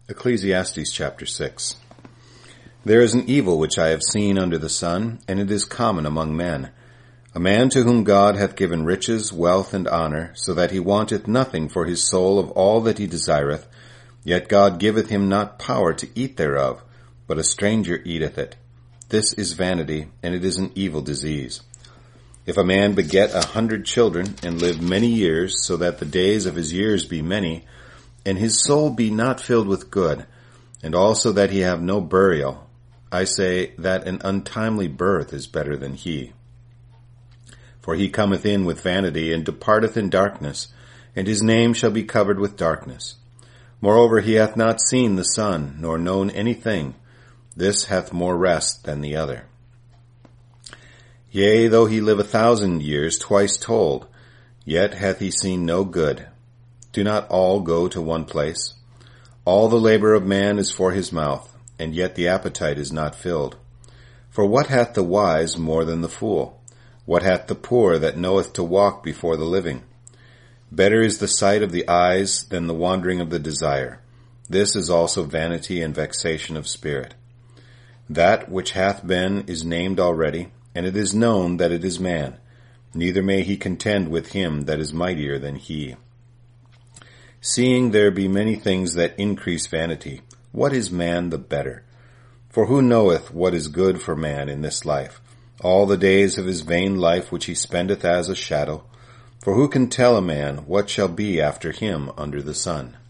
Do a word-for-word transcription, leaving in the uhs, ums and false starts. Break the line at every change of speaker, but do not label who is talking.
Ecclesiastes chapter six. There is an evil which I have seen under the sun, and it is common among men. A man to whom God hath given riches, wealth, and honour, so that he wanteth nothing for his soul of all that he desireth, yet God giveth him not power to eat thereof, but a stranger eateth it. This is vanity, and it is an evil disease. If a man beget a hundred children, and live many years, so that the days of his years be many, and his soul be not filled with good, and also that he have no burial, I say that an untimely birth is better than he. For he cometh in with vanity, and departeth in darkness, and his name shall be covered with darkness. Moreover, he hath not seen the sun, nor known anything. This hath more rest than the other. Yea, though he live a thousand years twice told, yet hath he seen no good. Do not all go to one place? All the labor of man is for his mouth, and yet the appetite is not filled. For what hath the wise more than the fool? What hath the poor that knoweth to walk before the living? Better is the sight of the eyes than the wandering of the desire. This is also vanity and vexation of spirit. That which hath been is named already, and it is known that it is man. Neither may he contend with him that is mightier than he. Seeing there be many things that increase vanity, what is man the better? For who knoweth what is good for man in this life, all the days of his vain life which he spendeth as a shadow? For who can tell a man what shall be after him under the sun?